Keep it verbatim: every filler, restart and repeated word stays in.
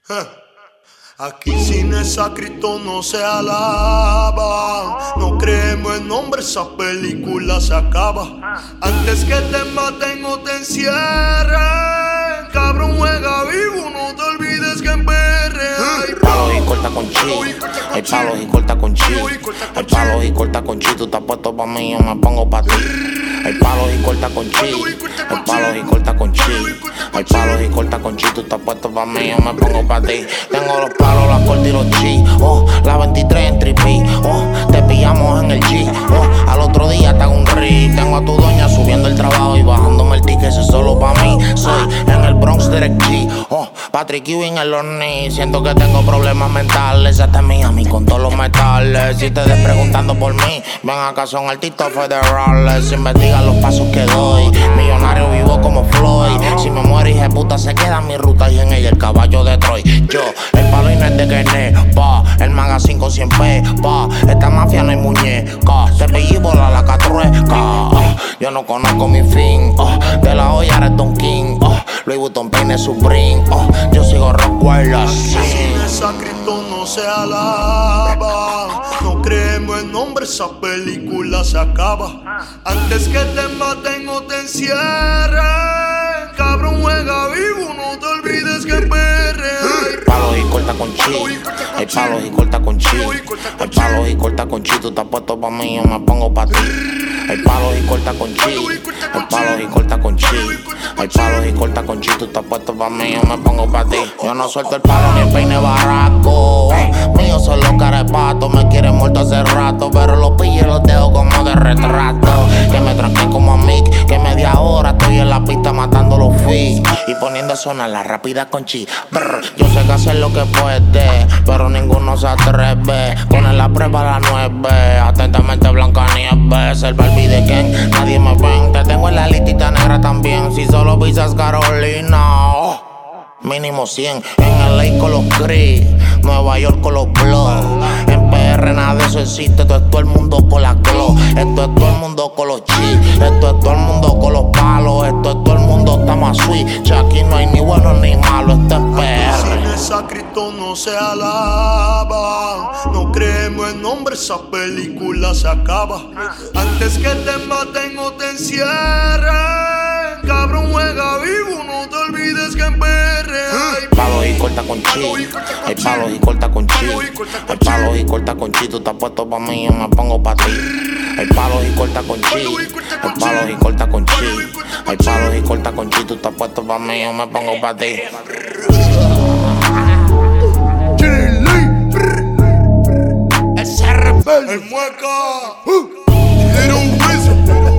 Aquí sin esa Cristo no se alaba. No creemos en nombre, esa película se acaba. Antes que te maten o te encierren, cabrón, juega vivo, no te olvides que en P R hay palos y corta con chi. Hay palos y corta con chi. Hay palos y corta con chi. Tú estás puesto pa' mí, yo me pongo pa' ti. Hay palos y corta con chi. Hay palos y corta con chi. Hay palos y corta con chi. Tú estás puesto pa' mí, yo me pongo pa' ti. Tengo los palos, la corta y los chi. Oh, la veintitrés en tripi. Oh, te pillamos en el G. Oh, al otro día te hago un rip. Tengo a tu doña subiendo el trabajo y bajándome el ticket. Eso es solo pa' mí. Soy en el Bronx Direct G. Oh, Patrick Ewing en los knees. Siento que tengo problemas mentales. Hasta Miami con todos los metales. Si te des preguntando por mí, ven acá, son artistas federales. Investiga los pasos que doy. Millonario vivo como Floyd. Si me muero, hija puta, se queda mi ruta y en ella el caballo de Troy. Yo, el palo y no es de Kene, pa. El magazine con cien pe, pa. Esta mafia no hay muñeca. Te pillé volar la catrueca. Yo no conozco mi fin. Oh, de la olla eres Don King. Oh, Louis Vuitton peine Supreme. Oh, yo sigo Rockwell. Sin esa Cristo no se alaba. No creemos en nombre, esa película se acaba. Antes que te maten o te encierren, cabrón, juega vivo, no te olvides que en P R hay palos y corta con chi. Hay palos y corta con chi. Hay palos y corta con chi. Tú estás puesto pa' mí, yo me pongo pa' ti. Hay palos y corta con chi. Hay palos y corta con chi. Hay palos y corta con chi. Tú estás puesto pa' mí, yo me pongo pa' ti. Yo no suelto el palo ni el peine barraco. Mío son los carepatos. Me quieren muerto hace rato, pero los pillos los dejo como de retrato. Que me tranquen como a Mick, que media hora estoy en la pista matando los fees y poniendo a sonar la rápida con chi. Brr, yo sé que hacer lo que puede, pero ninguno se atreve. Poner la prueba a las nueve. Atentamente Blancanieves, el Barbie de Ken, nadie me ven. Te tengo en la listita negra también. Si solo pisas Carolina, oh, mínimo cien. En L A con los Gris, Nueva York con los Blood. En P R nada de eso existe. Esto es todo el mundo con la glow. Esto es todo el mundo con los chi. Esto es todo el mundo con los palos. Esto es todo el mundo está más sweet. Ya aquí no hay ni bueno ni malo. Esto es P R. Sin esa Cristo no se alaba. No creemos en nombre, esa película se acaba. Antes que te maten o te encierren, cabrón, juega vivo, no te olvides que en P R hay palos y corta con chi. Hay palos y corta con chi. Hay palos y corta con chi. Tú estás puesto pa' mí, yo me pongo pa' ti. Hay palos y corta con chi. Hay palos y corta con chi. Hay palos y corta con chi. Tú estás puesto pa' mí, yo me pongo pa' ti. El mueca, uh, Little Wizard.